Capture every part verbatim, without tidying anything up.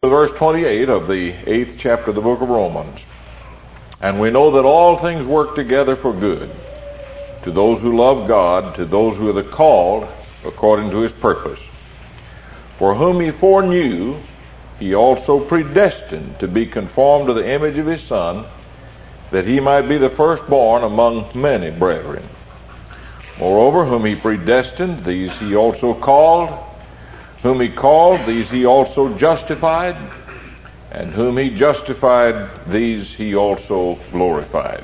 Verse twenty-eight of the eighth chapter of the book of Romans. And we know that all things work together for good to those who love God, to those who are the called according to his purpose. For whom he foreknew, he also predestined to be conformed to the image of his Son, that he might be the firstborn among many brethren. Moreover, whom he predestined, these he also called. Whom he called, these he also justified. And whom he justified, these he also glorified.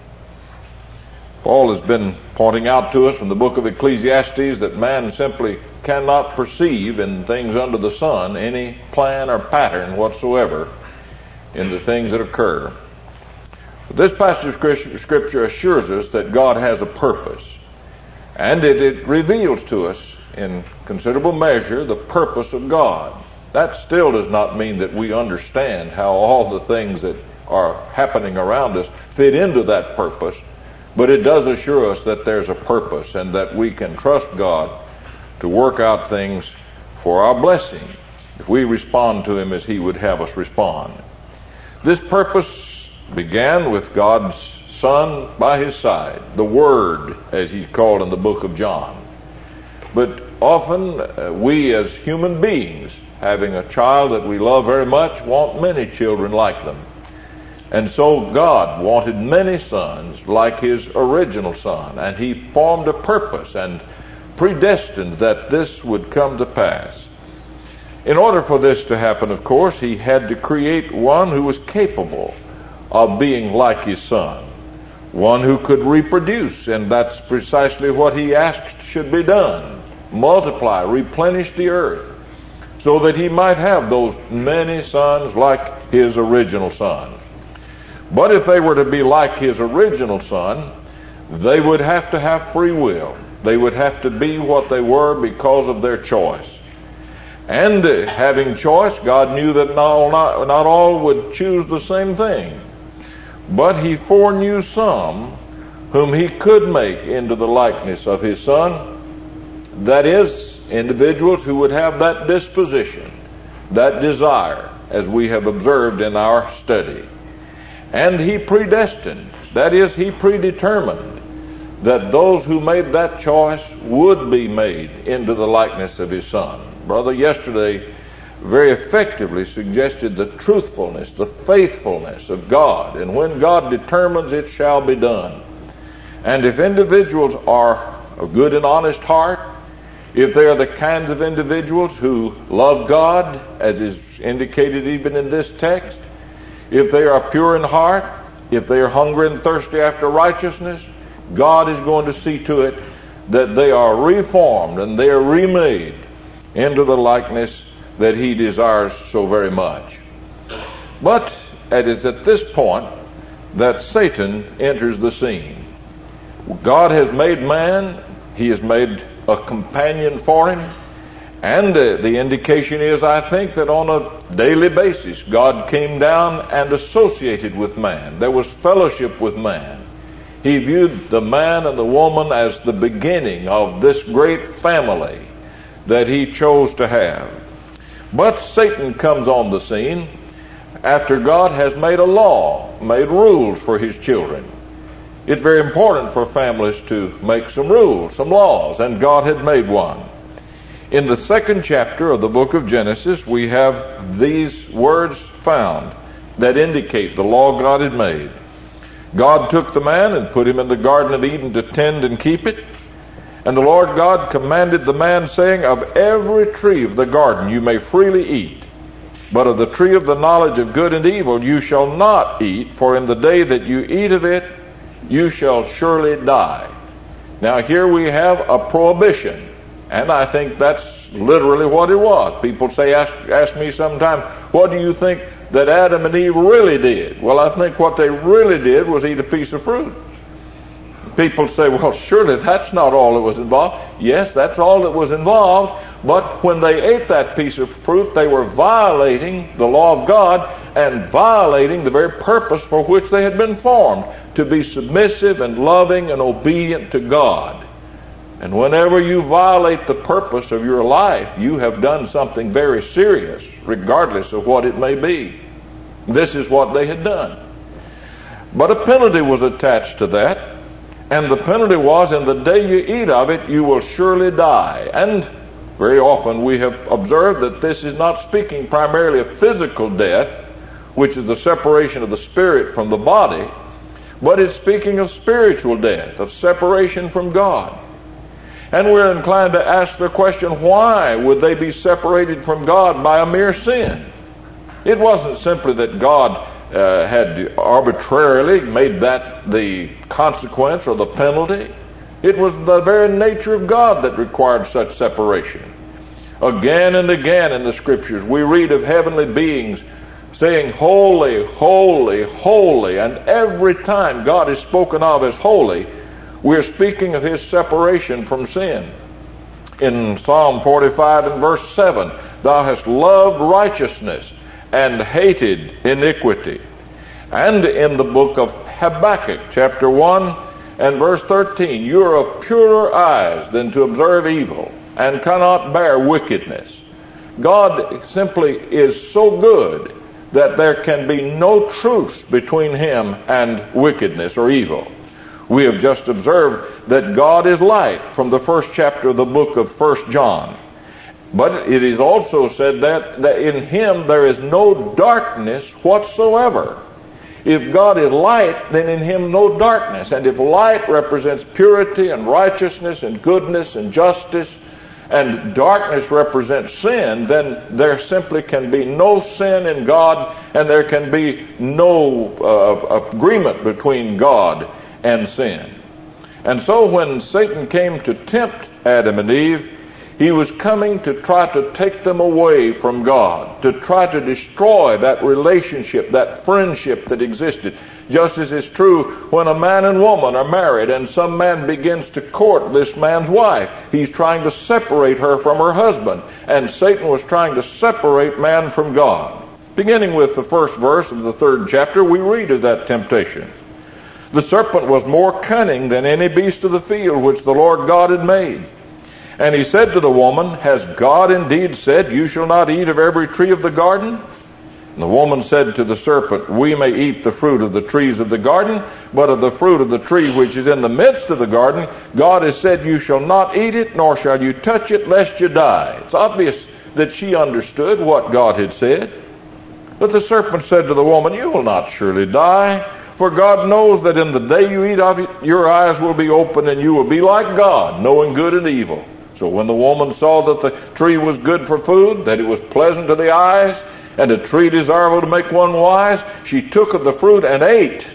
Paul has been pointing out to us from the book of Ecclesiastes that man simply cannot perceive in things under the sun any plan or pattern whatsoever in the things that occur. But this passage of Scripture assures us that God has a purpose, and it, it reveals to us in considerable measure the purpose of God. That still does not mean that we understand how all the things that are happening around us fit into that purpose, but it does assure us that there's a purpose and that we can trust God to work out things for our blessing if we respond to him as he would have us respond. This purpose began with God's Son by his side, the Word, as he's called in the book of John. But often uh, we as human beings, having a child that we love very much, want many children like them. And so God wanted many sons like his original Son, and he formed a purpose and predestined that this would come to pass. In order for this to happen, of course, he had to create one who was capable of being like his Son, one who could reproduce, and that's precisely what he asked should be done. Multiply, replenish the earth, so that he might have those many sons like his original Son. But if they were to be like his original Son, they would have to have free will. They would have to be what they were because of their choice. And uh, having choice, God knew that not all, not, not all would choose the same thing. But he foreknew some whom he could make into the likeness of his Son. That is, individuals who would have that disposition, that desire, as we have observed in our study. And he predestined, that is, he predetermined that those who made that choice would be made into the likeness of his Son. Brother, yesterday very effectively suggested the truthfulness, the faithfulness of God. And when God determines, it shall be done. And if individuals are of good and honest heart, if they are the kinds of individuals who love God, as is indicated even in this text, if they are pure in heart, if they are hungry and thirsty after righteousness, God is going to see to it that they are reformed and they are remade into the likeness that he desires so very much. But it is at this point that Satan enters the scene. God has made man, he has made a companion for him, and uh, the indication is, I think, that on a daily basis God came down and associated with man. There was fellowship with man. He viewed the man and the woman as the beginning of this great family that he chose to have. But Satan comes on the scene after God has made a law, made rules for his children. It's very important for families to make some rules, some laws, and God had made one. In the second chapter of the book of Genesis, we have these words found that indicate the law God had made. God took the man and put him in the Garden of Eden to tend and keep it. And the Lord God commanded the man, saying, of every tree of the garden you may freely eat, but of the tree of the knowledge of good and evil you shall not eat, for in the day that you eat of it, you shall surely die. Now here we have a prohibition, and I think that's literally what it was. People say, ask, ask me sometime, what do you think that Adam and Eve really did? Well, I think what they really did was eat a piece of fruit. People say, well, surely that's not all that was involved. Yes, that's all that was involved. But when they ate that piece of fruit, they were violating the law of God and violating the very purpose for which they had been formed, to be submissive and loving and obedient to God. And whenever you violate the purpose of your life, you have done something very serious, regardless of what it may be. This is what they had done. But a penalty was attached to that. And the penalty was, in the day you eat of it, you will surely die. And very often we have observed that this is not speaking primarily of physical death, which is the separation of the spirit from the body, but it's speaking of spiritual death, of separation from God. And we're inclined to ask the question, why would they be separated from God by a mere sin? It wasn't simply that God uh, had arbitrarily made that the consequence or the penalty. It was the very nature of God that required such separation. Again and again in the Scriptures, we read of heavenly beings saying, holy, holy, holy. And every time God is spoken of as holy, we're speaking of His separation from sin. In Psalm forty-five and verse seven, thou hast loved righteousness and hated iniquity. And in the book of Habakkuk, chapter one and verse thirteen, you are of purer eyes than to observe evil, and cannot bear wickedness. God simply is so good that there can be no truce between Him and wickedness or evil. We have just observed that God is light from the first chapter of the book of First John. But it is also said that, that in Him there is no darkness whatsoever. If God is light, then in Him no darkness. And if light represents purity and righteousness and goodness and justice, and darkness represents sin, then there simply can be no sin in God, and there can be no uh, agreement between God and sin. And so when Satan came to tempt Adam and Eve, he was coming to try to take them away from God, to try to destroy that relationship, that friendship that existed. Just as is true when a man and woman are married and some man begins to court this man's wife. He's trying to separate her from her husband. And Satan was trying to separate man from God. Beginning with the first verse of the third chapter, we read of that temptation. The serpent was more cunning than any beast of the field which the Lord God had made. And he said to the woman, has God indeed said, you shall not eat of every tree of the garden? And the woman said to the serpent, we may eat the fruit of the trees of the garden, but of the fruit of the tree which is in the midst of the garden, God has said, you shall not eat it, nor shall you touch it, lest you die. It's obvious that she understood what God had said. But the serpent said to the woman, you will not surely die, for God knows that in the day you eat of it, your eyes will be opened, and you will be like God, knowing good and evil. So when the woman saw that the tree was good for food, that it was pleasant to the eyes, and a tree desirable to make one wise, she took of the fruit and ate.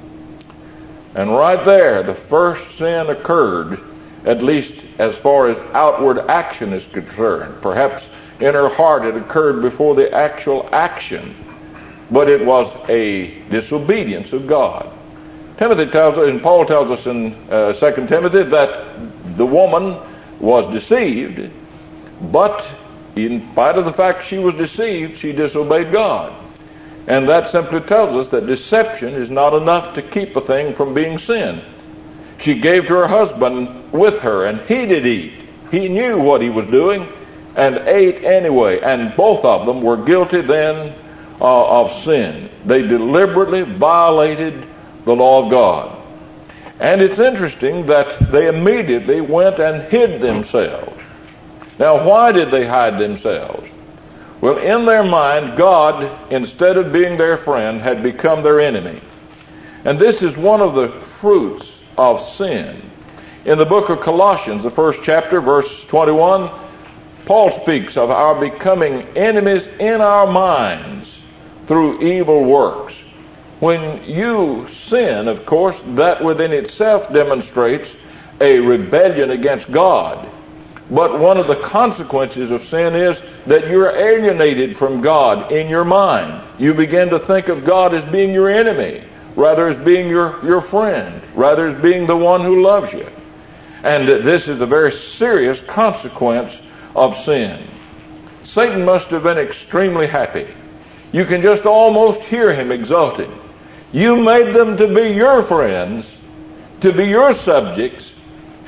And right there, the first sin occurred, at least as far as outward action is concerned. Perhaps in her heart it occurred before the actual action, but it was a disobedience of God. Timothy tells us, and Paul tells us in uh, Second Timothy, that the woman was deceived, but in spite of the fact she was deceived, she disobeyed God. And that simply tells us that deception is not enough to keep a thing from being sin. She gave to her husband with her, and he did eat. He knew what he was doing and ate anyway. And both of them were guilty then uh, of sin. They deliberately violated the law of God. And it's interesting that they immediately went and hid themselves. Now, why did they hide themselves? Well, in their mind, God, instead of being their friend, had become their enemy. And this is one of the fruits of sin. In the book of Colossians, the first chapter, verse twenty-one, Paul speaks of our becoming enemies in our minds through evil works. When you sin, of course, that within itself demonstrates a rebellion against God. But one of the consequences of sin is that you're alienated from God in your mind. You begin to think of God as being your enemy, rather as being your, your friend, rather as being the one who loves you. And this is a very serious consequence of sin. Satan must have been extremely happy. You can just almost hear him exulting. You made them to be your friends, to be your subjects,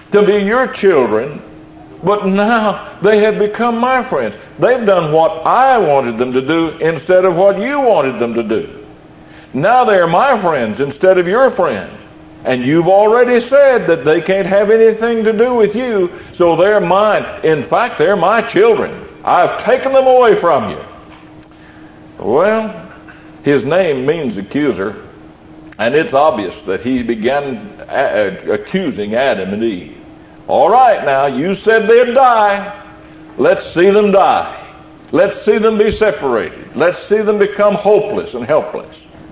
to be your children, but now they have become my friends. They've done what I wanted them to do instead of what you wanted them to do. Now they're my friends instead of your friends. And you've already said that they can't have anything to do with you, so they're mine. In fact, they're my children. I've taken them away from you. Well, his name means accuser, and it's obvious that he began accusing Adam and Eve. All right, now, you said they'd die. Let's see them die. Let's see them be separated. Let's see them become hopeless and helpless.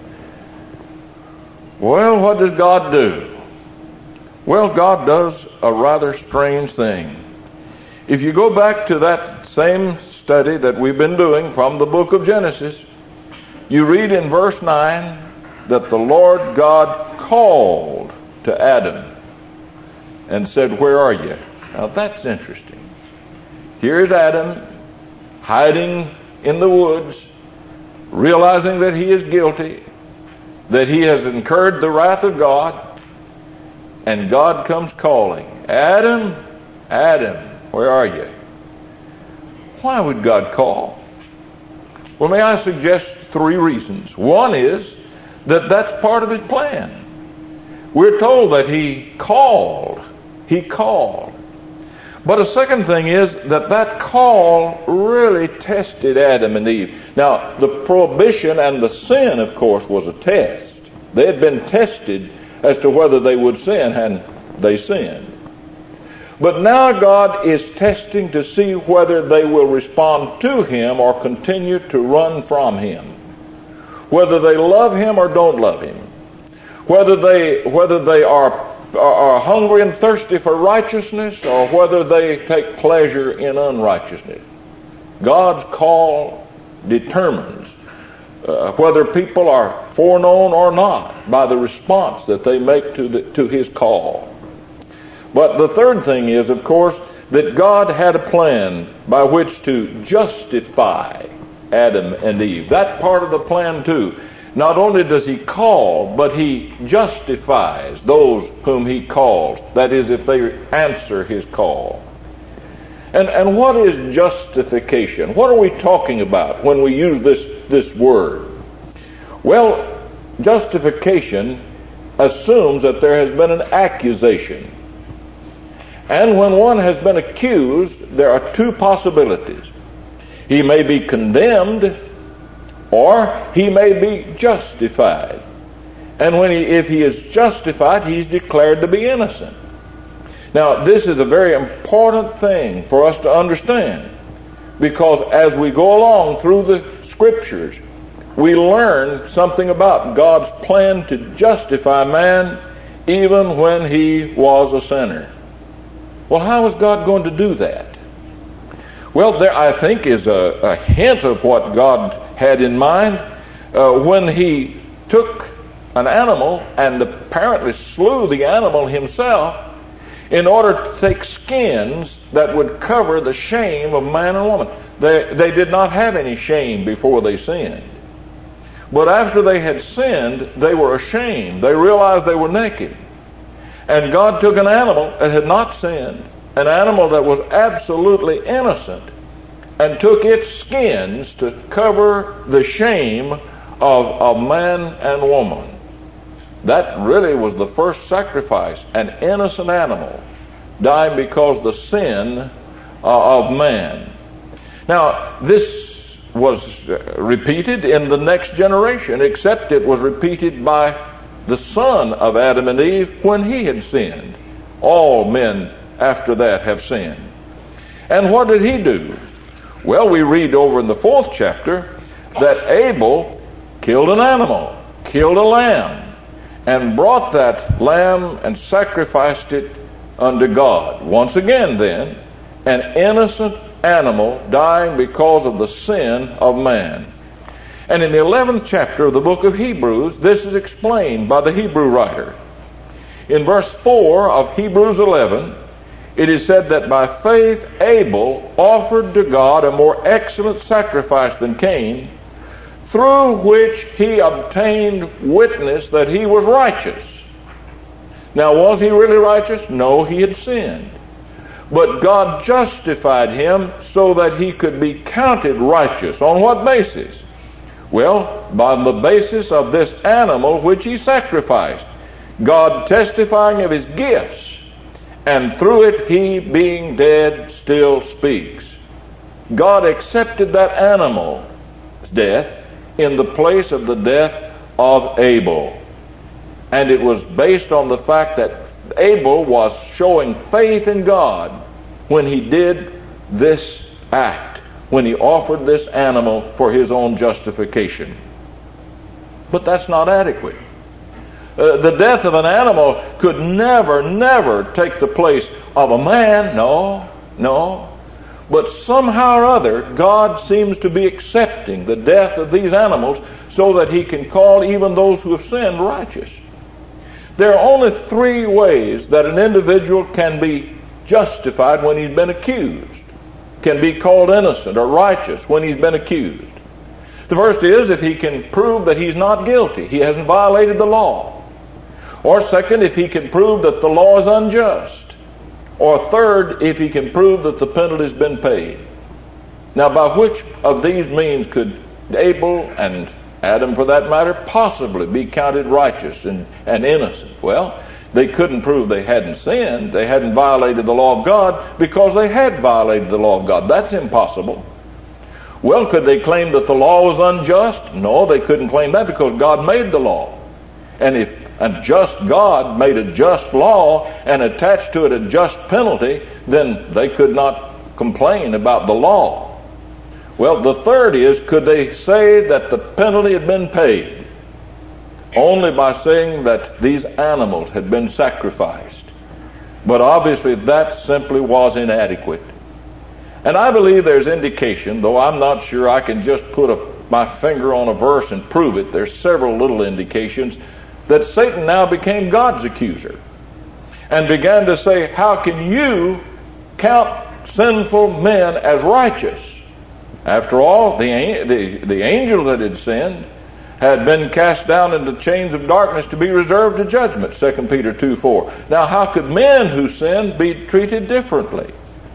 Well, what does God do? Well, God does a rather strange thing. If you go back to that same study that we've been doing from the book of Genesis, you read in verse nine that the Lord God called to Adam and said, "Where are you?" Now that's interesting. Here's Adam hiding in the woods, realizing that he is guilty, that he has incurred the wrath of God, and God comes calling, "Adam, Adam, where are you?" Why would God call? Well, may I suggest three reasons. One is that that's part of his plan. We're told that he called. He called. But a second thing is that that call really tested Adam and Eve. Now, the prohibition and the sin, of course, was a test. They had been tested as to whether they would sin, and they sinned. But now God is testing to see whether they will respond to him or continue to run from him. Whether they love him or don't love him. Whether they, whether they are are hungry and thirsty for righteousness, or whether they take pleasure in unrighteousness. God's call determines uh, whether people are foreknown or not by the response that they make to the, to his call. But the third thing is, of course, that God had a plan by which to justify Adam and Eve. That part of the plan too. Not only does he call, but he justifies those whom he calls. That is, if they answer his call. And, and what is justification? What are we talking about when we use this, this word? Well, justification assumes that there has been an accusation. And when one has been accused, there are two possibilities. He may be condemned, or he may be justified. And when he, if he is justified, he's declared to be innocent. Now, this is a very important thing for us to understand, because as we go along through the Scriptures, we learn something about God's plan to justify man even when he was a sinner. Well, how is God going to do that? Well, there, I think, is a, a hint of what God had in mind uh, when he took an animal and apparently slew the animal himself in order to take skins that would cover the shame of man and woman. They, they did not have any shame before they sinned. But after they had sinned, they were ashamed. They realized they were naked. And God took an animal that had not sinned, an animal that was absolutely innocent, and took its skins to cover the shame of, of man and woman. That really was the first sacrifice, an innocent animal dying because of the sin uh, of man. Now, this was repeated in the next generation, except it was repeated by the son of Adam and Eve when he had sinned. All men after that have sinned. And what did he do? Well, we read over in the fourth chapter that Abel killed an animal, killed a lamb, and brought that lamb and sacrificed it unto God. Once again then, an innocent animal dying because of the sin of man. And in the eleventh chapter of the book of Hebrews, this is explained by the Hebrew writer. In verse four of Hebrews eleven, it is said that by faith Abel offered to God a more excellent sacrifice than Cain, through which he obtained witness that he was righteous. Now, was he really righteous? No, he had sinned. But God justified him so that he could be counted righteous. On what basis? Well, by the basis of this animal which he sacrificed. God testifying of his gifts, and through it he, being dead, still speaks. God accepted that animal's death in the place of the death of Abel. And it was based on the fact that Abel was showing faith in God when he did this act, when he offered this animal for his own justification. But that's not adequate. Uh, the death of an animal could never, never take the place of a man. No, no. But somehow or other, God seems to be accepting the death of these animals so that he can call even those who have sinned righteous. There are only three ways that an individual can be justified when he's been accused, can be called innocent or righteous when he's been accused. The first is if he can prove that he's not guilty, he hasn't violated the law. Or second, if he can prove that the law is unjust. Or third, if he can prove that the penalty has been paid. Now, by which of these means could Abel and Adam, for that matter, possibly be counted righteous and, and innocent? Well, they couldn't prove they hadn't sinned. They hadn't violated the law of God because they had violated the law of God. That's impossible. Well, could they claim that the law was unjust? No, they couldn't claim that because God made the law. And if a just God made a just law and attached to it a just penalty, then they could not complain about the law. Well, the third is, could they say that the penalty had been paid? Only by saying that these animals had been sacrificed. But obviously that simply was inadequate. And I believe there's indication, though I'm not sure I can just put a, my finger on a verse and prove it. There's several little indications that Satan now became God's accuser and began to say, how can you count sinful men as righteous? After all, the, the, the angels that had sinned had been cast down into chains of darkness to be reserved to judgment, Second Peter two four. Now, how could men who sinned be treated differently?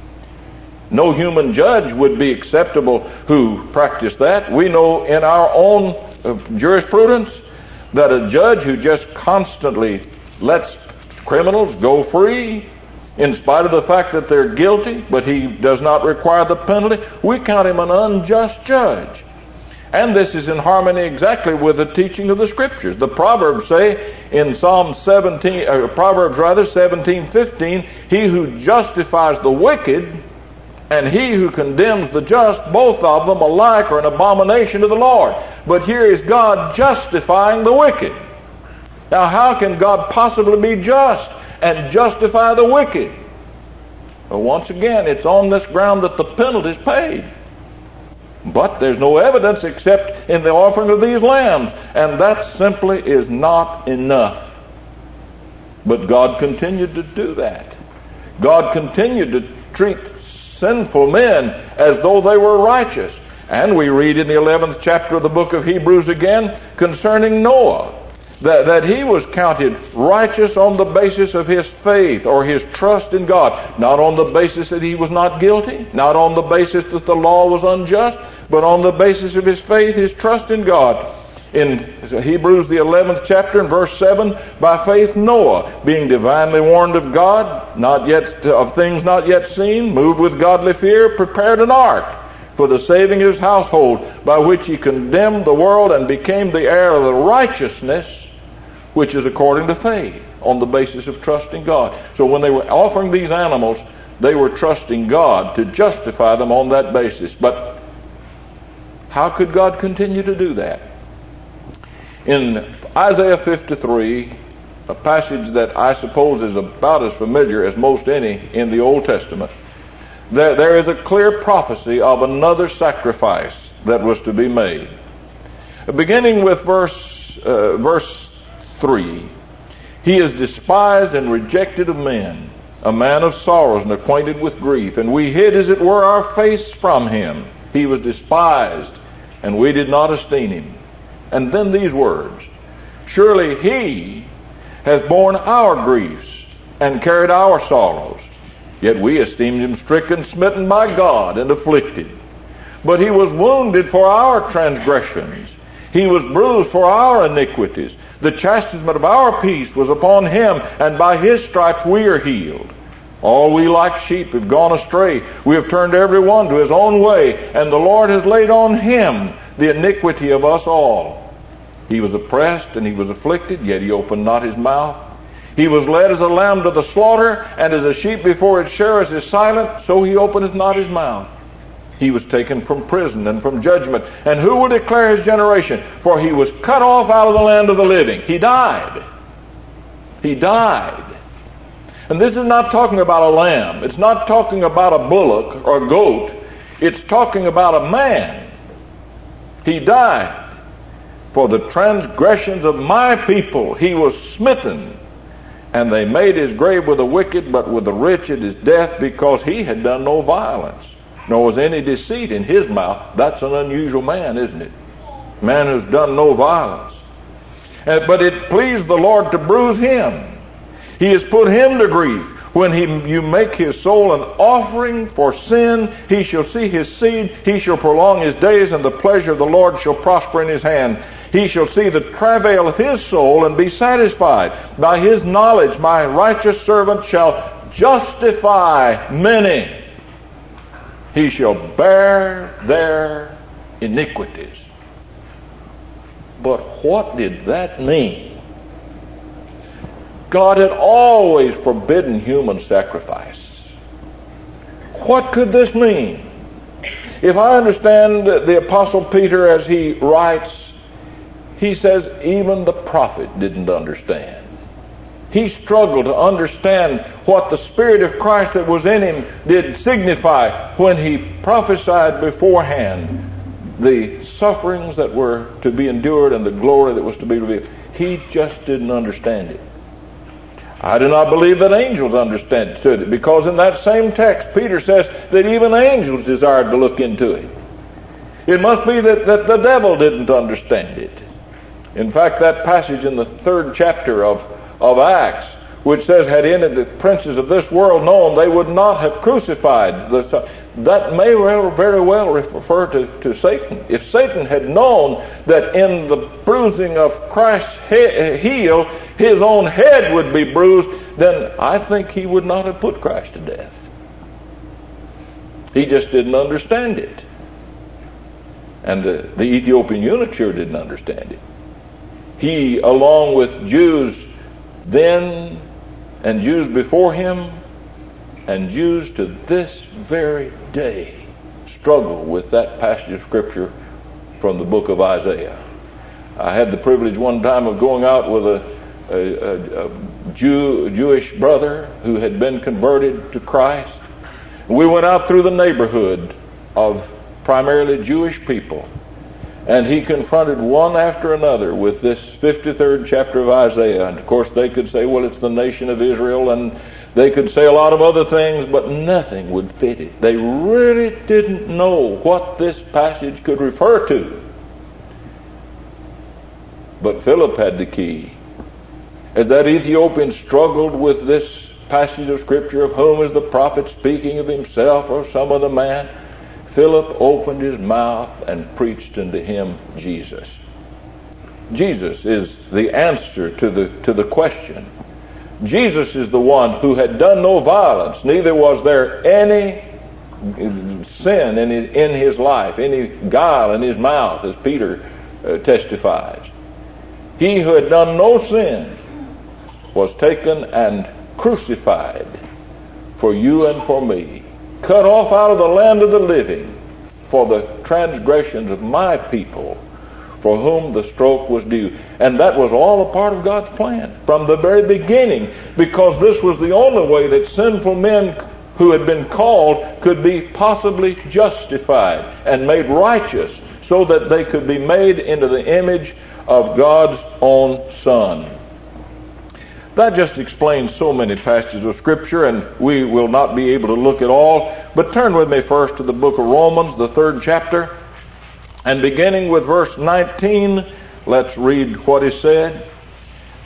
No human judge would be acceptable who practiced that. We know in our own uh, jurisprudence that a judge who just constantly lets criminals go free in spite of the fact that they're guilty, but he does not require the penalty, we count him an unjust judge. And this is in harmony exactly with the teaching of the Scriptures. The Proverbs say in Psalm seventeen, or Proverbs rather seventeen fifteen, he who justifies the wicked and he who condemns the just, both of them alike are an abomination to the Lord. But here is God justifying the wicked. Now, how can God possibly be just and justify the wicked? Well, once again, it's on this ground that the penalty is paid. But there's no evidence except in the offering of these lambs, and that simply is not enough. But God continued to do that. God continued to treat sinful men as though they were righteous. And we read in the eleventh chapter of the book of Hebrews again concerning Noah, that, that he was counted righteous on the basis of his faith or his trust in God. Not on the basis that he was not guilty, not on the basis that the law was unjust, but on the basis of his faith, his trust in God. In Hebrews the eleventh chapter and verse seven, by faith Noah, being divinely warned of God, not yet of things not yet seen, moved with godly fear, prepared an ark for the saving of his household, by which he condemned the world and became the heir of the righteousness which is according to faith, on the basis of trusting God. So when they were offering these animals, they were trusting God to justify them on that basis. But how could God continue to do that? In Isaiah fifty-three, a passage that I suppose is about as familiar as most any in the Old Testament, there, there is a clear prophecy of another sacrifice that was to be made. Beginning with verse, uh, verse three, he is despised and rejected of men, a man of sorrows and acquainted with grief, and we hid as it were our face from him. He was despised, and we did not esteem him. And then these words, surely he has borne our griefs and carried our sorrows. Yet we esteemed him stricken, smitten by God, and afflicted. But he was wounded for our transgressions. He was bruised for our iniquities. The chastisement of our peace was upon him, and by his stripes we are healed. All we like sheep have gone astray. We have turned every one to his own way, and the Lord has laid on him the iniquity of us all. He was oppressed and he was afflicted, yet he opened not his mouth. He was led as a lamb to the slaughter, and as a sheep before its shearers is silent, so he openeth not his mouth. He was taken from prison and from judgment. And who will declare his generation? For he was cut off out of the land of the living. He died. He died. And this is not talking about a lamb. It's not talking about a bullock or a goat. It's talking about a man. He died. For the transgressions of my people he was smitten. And they made his grave with the wicked, but with the rich it is death, because he had done no violence, nor was any deceit in his mouth. That's an unusual man, isn't it? Man who's done no violence. Uh, but it pleased the Lord to bruise him. He has put him to grief. When he, you make his soul an offering for sin, he shall see his seed. He shall prolong his days, and the pleasure of the Lord shall prosper in his hand. He shall see the travail of his soul and be satisfied. By his knowledge my righteous servant shall justify many. He shall bear their iniquities. But what did that mean? God had always forbidden human sacrifice. What could this mean? If I understand the Apostle Peter as he writes, he says even the prophet didn't understand. He struggled to understand what the Spirit of Christ that was in him did signify when he prophesied beforehand the sufferings that were to be endured and the glory that was to be revealed. He just didn't understand it. I do not believe that angels understood it, because in that same text Peter says that even angels desired to look into it. It must be that, that the devil didn't understand it. In fact, that passage in the third chapter of, of Acts, which says, had any of the princes of this world known, they would not have crucified the Son. That may well, very well refer to, to Satan. If Satan had known that in the bruising of Christ's he- heel, his own head would be bruised, then I think he would not have put Christ to death. He just didn't understand it. And the, the Ethiopian eunuch sure didn't understand it. He, along with Jews then and Jews before him, and Jews to this very day, struggle with that passage of Scripture from the book of Isaiah. I had the privilege one time of going out with a, a, a Jew, a Jewish brother who had been converted to Christ. We went out through the neighborhood of primarily Jewish people, and he confronted one after another with this fifty-third chapter of Isaiah. And of course they could say, well, it's the nation of Israel, and they could say a lot of other things, but nothing would fit it. They really didn't know what this passage could refer to. But Philip had the key. As that Ethiopian struggled with this passage of Scripture, of whom is the prophet speaking, of himself or some other man, Philip opened his mouth and preached unto him Jesus. Jesus is the answer to the, to the question. Jesus is the one who had done no violence, neither was there any sin in his, in his life, any guile in his mouth, as Peter uh, testifies. He who had done no sin was taken and crucified for you and for me, cut off out of the land of the living for the transgressions of my people, for whom the stroke was due. And that was all a part of God's plan from the very beginning, because this was the only way that sinful men who had been called could be possibly justified and made righteous, so that they could be made into the image of God's own Son. That just explains so many passages of Scripture, and we will not be able to look at all. But turn with me first to the book of Romans, the third chapter. And beginning with verse nineteen, let's read what is said.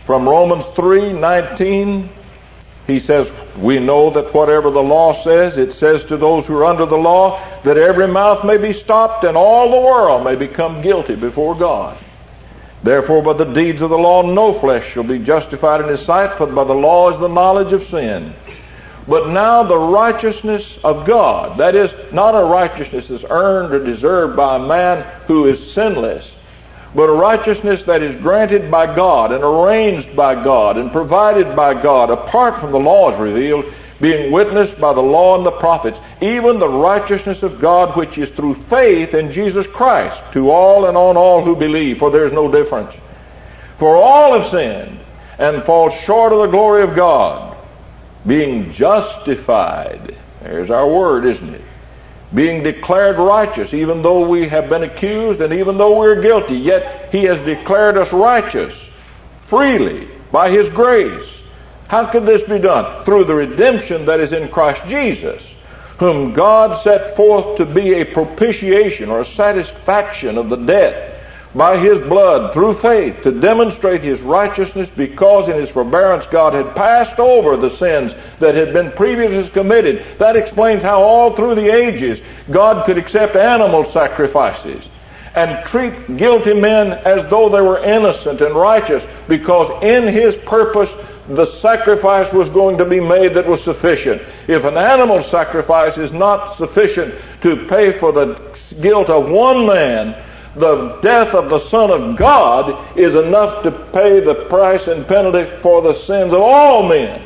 From Romans three nineteen, he says, we know that whatever the law says, it says to those who are under the law, that every mouth may be stopped and all the world may become guilty before God. Therefore, by the deeds of the law, no flesh shall be justified in his sight, for by the law is the knowledge of sin. But now the righteousness of God, that is, not a righteousness that's earned or deserved by a man who is sinless, but a righteousness that is granted by God and arranged by God and provided by God, apart from the law is revealed, being witnessed by the law and the prophets, even the righteousness of God which is through faith in Jesus Christ, to all and on all who believe, for there is no difference. For all have sinned and fall short of the glory of God, being justified. There's our word, isn't it? Being declared righteous, even though we have been accused and even though we're guilty, yet he has declared us righteous freely by his grace. How could this be done? Through the redemption that is in Christ Jesus, whom God set forth to be a propitiation or a satisfaction of the debt by his blood through faith, to demonstrate his righteousness, because in his forbearance God had passed over the sins that had been previously committed. That explains how all through the ages God could accept animal sacrifices and treat guilty men as though they were innocent and righteous, because in his purpose the sacrifice was going to be made that was sufficient. If an animal sacrifice is not sufficient to pay for the guilt of one man, the death of the Son of God is enough to pay the price and penalty for the sins of all men.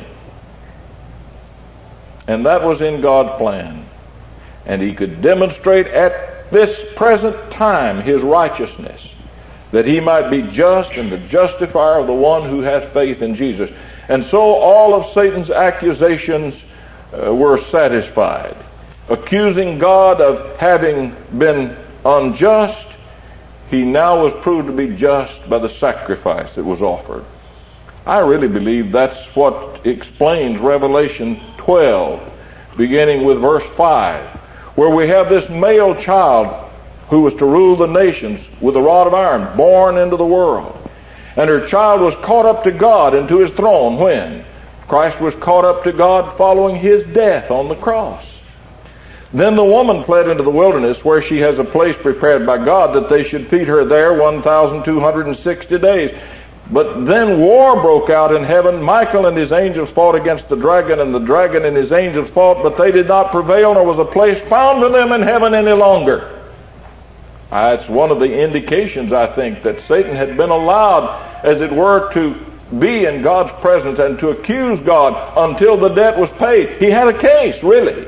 And that was in God's plan. And he could demonstrate at this present time his righteousness, that he might be just and the justifier of the one who has faith in Jesus. And so all of Satan's accusations uh, were satisfied. Accusing God of having been unjust, he now was proved to be just by the sacrifice that was offered. I really believe that's what explains Revelation twelve, beginning with verse five, where we have this male child who was to rule the nations with a rod of iron, born into the world. And her child was caught up to God and to his throne when Christ was caught up to God following his death on the cross. Then the woman fled into the wilderness, where she has a place prepared by God that they should feed her there one thousand two hundred sixty days. But then war broke out in heaven. Michael and his angels fought against the dragon, and the dragon and his angels fought, but they did not prevail, nor was a place found for them in heaven any longer. That's one of the indications, I think, that Satan had been allowed, as it were, to be in God's presence and to accuse God until the debt was paid. He had a case, really.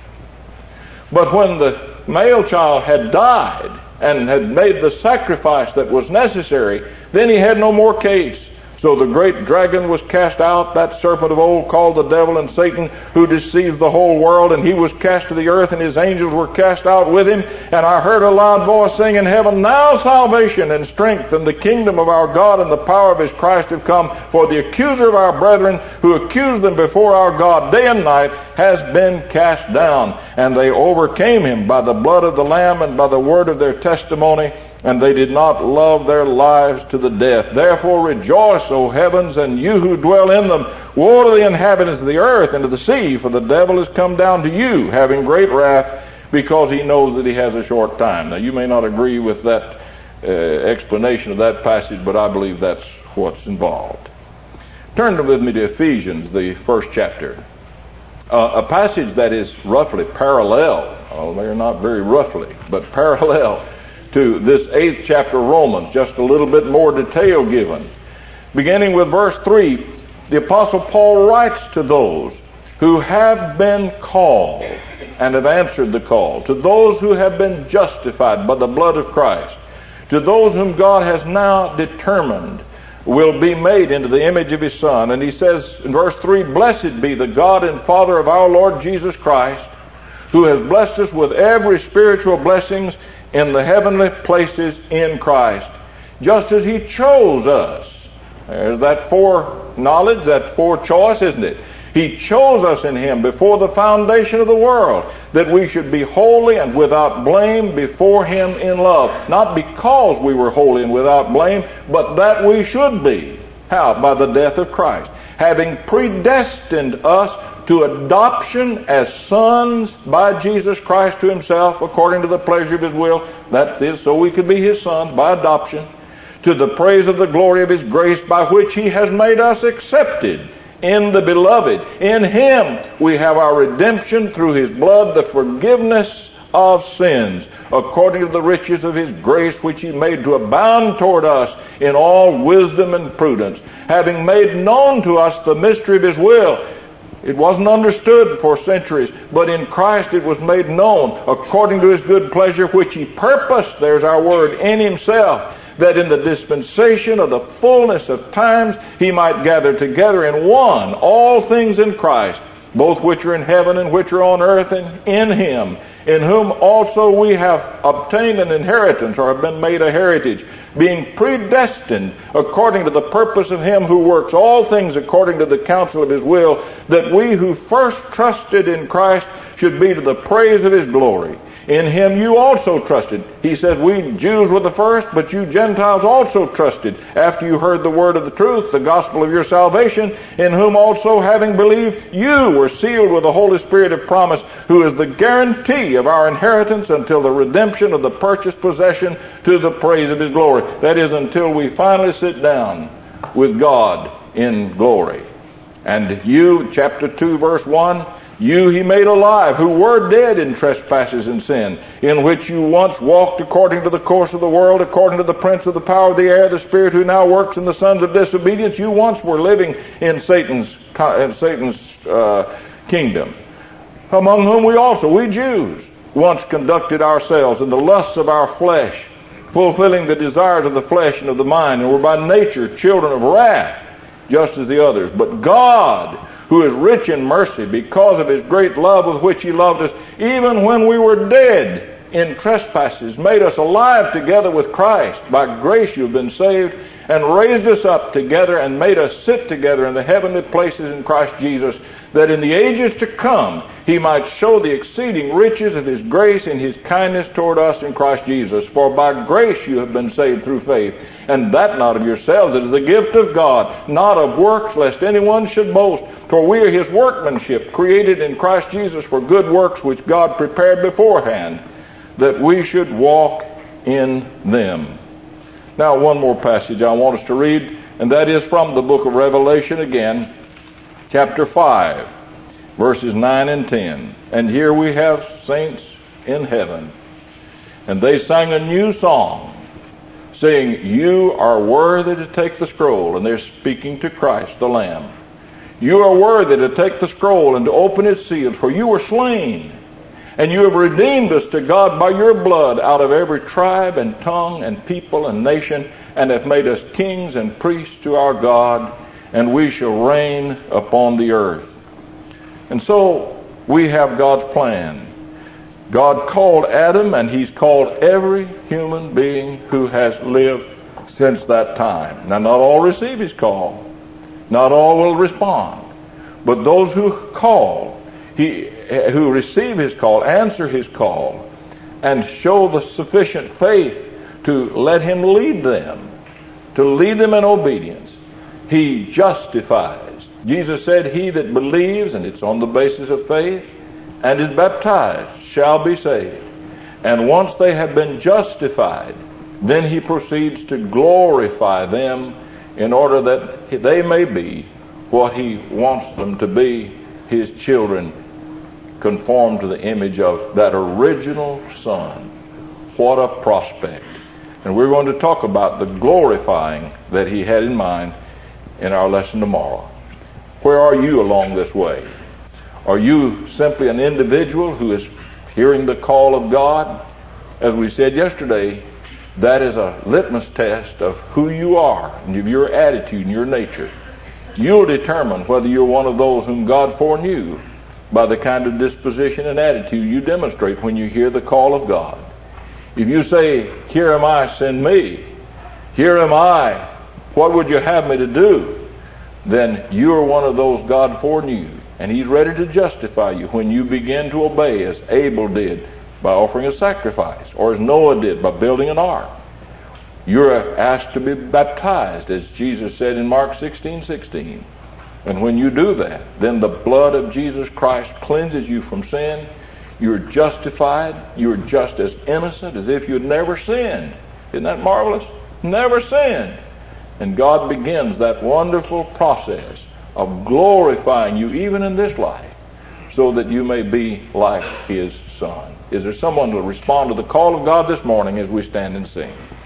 But when the male child had died and had made the sacrifice that was necessary, then he had no more case. So the great dragon was cast out, that serpent of old called the devil and Satan, who deceives the whole world, and he was cast to the earth, and his angels were cast out with him. And I heard a loud voice saying in heaven, now salvation and strength and the kingdom of our God and the power of his Christ have come, for the accuser of our brethren, who accused them before our God day and night, has been cast down. And they overcame him by the blood of the Lamb and by the word of their testimony, and they did not love their lives to the death. Therefore rejoice, O heavens, and you who dwell in them. Woe to the inhabitants of the earth and to the sea, for the devil is come down to you, having great wrath, because he knows that he has a short time. Now, you may not agree with that uh, explanation of that passage, but I believe that's what's involved. Turn with me to Ephesians, the first chapter. Uh, a passage that is roughly parallel, well, they're not very roughly, but parallel to this eighth chapter of Romans, just a little bit more detail given. Beginning with verse three, the Apostle Paul writes to those who have been called and have answered the call, to those who have been justified by the blood of Christ, to those whom God has now determined will be made into the image of his Son. And he says in verse three, blessed be the God and Father of our Lord Jesus Christ, who has blessed us with every spiritual blessings in the heavenly places in Christ, just as he chose us. There's that foreknowledge, that forechoice, isn't it? He chose us in him before the foundation of the world, that we should be holy and without blame before him in love. Not because we were holy and without blame, but that we should be. How? By the death of Christ. Having predestined us to adoption as sons by Jesus Christ to himself, according to the pleasure of his will. That is, so we could be his sons by adoption. To the praise of the glory of his grace, by which he has made us accepted in the beloved. In him we have our redemption through his blood, the forgiveness of sins, according to the riches of his grace, which he made to abound toward us in all wisdom and prudence, having made known to us the mystery of his will. It wasn't understood for centuries, but in Christ it was made known, according to his good pleasure, which he purposed, there's our word, in himself, that in the dispensation of the fullness of times he might gather together in one all things in Christ, both which are in heaven and which are on earth, and in him, in whom also we have obtained an inheritance, or have been made a heritage, being predestined according to the purpose of him who works all things according to the counsel of his will, that we who first trusted in Christ should be to the praise of his glory. In him you also trusted. He says, we Jews were the first, but you Gentiles also trusted, after you heard the word of the truth, the gospel of your salvation, in whom also, having believed, you were sealed with the Holy Spirit of promise, who is the guarantee of our inheritance until the redemption of the purchased possession, to the praise of his glory. That is, until we finally sit down with God in glory. And you, chapter two, verse one, you he made alive, who were dead in trespasses and sin, in which you once walked according to the course of the world, according to the prince of the power of the air, the spirit who now works in the sons of disobedience. You once were living in Satan's, in Satan's uh, kingdom, among whom we also, we Jews, once conducted ourselves in the lusts of our flesh, fulfilling the desires of the flesh and of the mind, and were by nature children of wrath, just as the others. But God, who is rich in mercy, because of his great love with which he loved us, even when we were dead in trespasses, made us alive together with Christ. By grace you have been saved, and raised us up together, and made us sit together in the heavenly places in Christ Jesus, that in the ages to come he might show the exceeding riches of his grace and his kindness toward us in Christ Jesus. For by grace you have been saved through faith, and that not of yourselves. It is the gift of God, not of works, lest anyone should boast. For we are his workmanship, created in Christ Jesus for good works, which God prepared beforehand, that we should walk in them. Now, one more passage I want us to read, and that is from the book of Revelation again, chapter five, verses nine and ten. And here we have saints in heaven, and they sang a new song, saying, you are worthy to take the scroll. And they're speaking to Christ the Lamb. You are worthy to take the scroll and to open its seals, for you were slain, and you have redeemed us to God by your blood out of every tribe and tongue and people and nation, and have made us kings and priests to our God, and we shall reign upon the earth. And so we have God's plan. God called Adam, and he's called every human being who has lived since that time. Now, not all receive his call. Not all will respond. But those who call, he, who receive his call, answer his call, and show the sufficient faith to let him lead them, to lead them in obedience, he justifies. Jesus said, he that believes, and it's on the basis of faith, and is baptized shall be saved. And once they have been justified, then he proceeds to glorify them in order that they may be what he wants them to be, his children, conformed to the image of that original Son. What a prospect. And we're going to talk about the glorifying that he had in mind in our lesson tomorrow. Where are you along this way? Are you simply an individual who is hearing the call of God? As we said yesterday, that is a litmus test of who you are and of your attitude and your nature. You'll determine whether you're one of those whom God foreknew by the kind of disposition and attitude you demonstrate when you hear the call of God. If you say, here am I, send me, here am I, what would you have me to do? Then you're one of those God foreknew, and he's ready to justify you when you begin to obey, as Abel did by offering a sacrifice, or as Noah did by building an ark. You're asked to be baptized, as Jesus said in Mark sixteen sixteen. And when you do that, then the blood of Jesus Christ cleanses you from sin. You're justified. You're just as innocent as if you'd never sinned. Isn't that marvelous? Never sinned. And God begins that wonderful process of glorifying you even in this life, so that you may be like His Son. Is there someone to respond to the call of God this morning as we stand and sing?